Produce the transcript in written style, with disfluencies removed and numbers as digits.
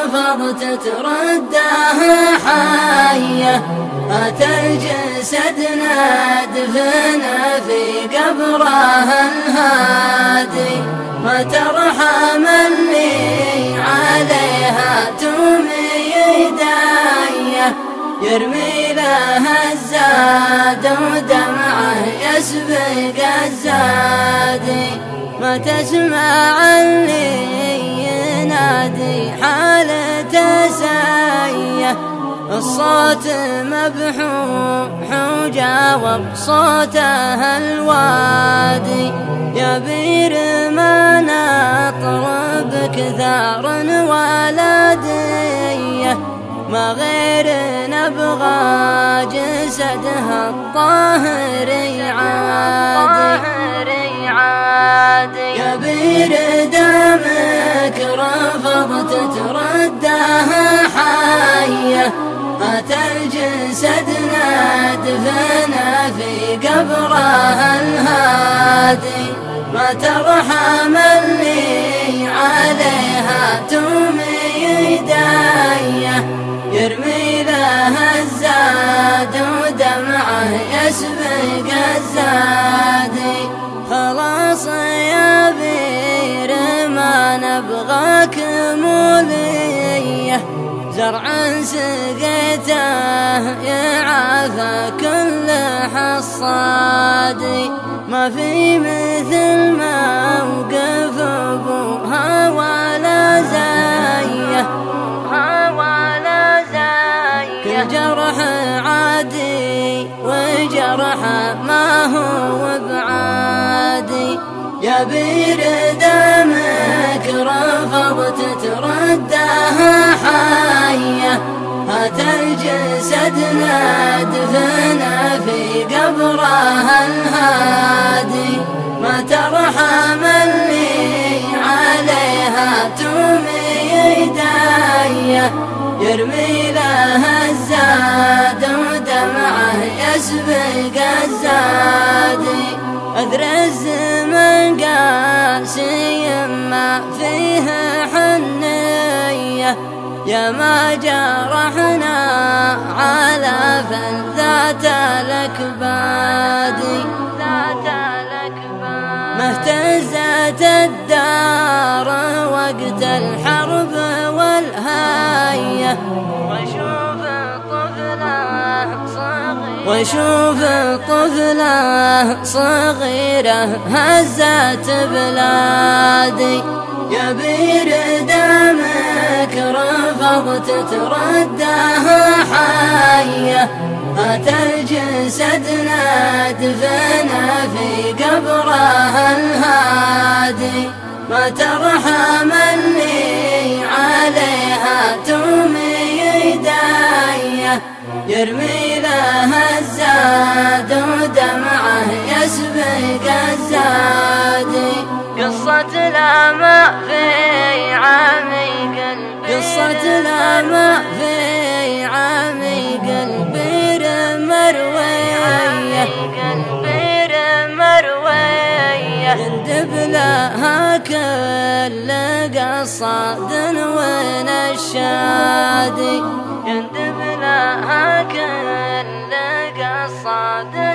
رفضت تردها حية، أتى الجسد ندفنه في قبره الهادي، ما ترحم اللي عليها تمي يديه، يرمي لها الزاد ودمعه يسبق الزادي، ما تسمع اللي ينادي حالته سيئة، الصوت مبحوح وجاوب صوته الوادي، يا بير ما نطرب كثار ولديه، ما غير نبغى جسدها الطاهر يعادي، يا بير دمك رفضت تردها حية، أتى الجسد ندفنه في قبره الهادي، ما ترحم اللي عليها تمي يديه، يرمي لها الزاد ودمعه يسبق الزادي، خلاص يا بير ما نبغاك موليه، زرع سقيته يعافى كل حصادي، ما في مثل موقف ابوها ولا زيه، كل جرح عادي وجرح ما هو بعادي، يا بير دمك رفضت تردها حية، أتى الجسد ندفنه في قبره الهادي، ما ترحم اللي عليها تمي يديه، يرمي لها الزاد ودمعه يسبق الزادي، أذر الزمن قاسي ما فيه حنية، يا ما جرحنا على فلذات الأكبادي، ما اهتزت الدار وقت الحرب والهاية، وشوف طفله صغيره هزت بلادي، يا بير دمك رفضت تردها حية، أتى الجسد ندفنه في قبره الهادي، ما ترحم اللي عليها تمي يديه، يرمي لها الزاد ودمعه يسبق الزادي، قصة لا ما في عمي قلبي، قصة لا ما في عمي قلبي مروية، يندب لها كل قصاد ونشادي، يندب لها كل قصاد